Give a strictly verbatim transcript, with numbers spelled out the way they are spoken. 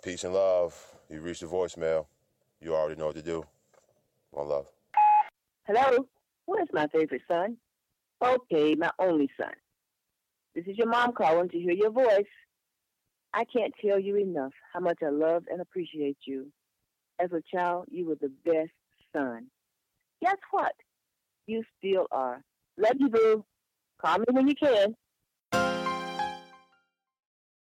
Peace and love. You reached the voicemail. You already know what to do. One love. Hello? Who is my favorite son? Okay, my only son. This is your mom calling to hear your voice. I can't tell you enough how much I love and appreciate you. As a child, you were the best son. Guess what? You still are. Love you, boo. Call me when you can.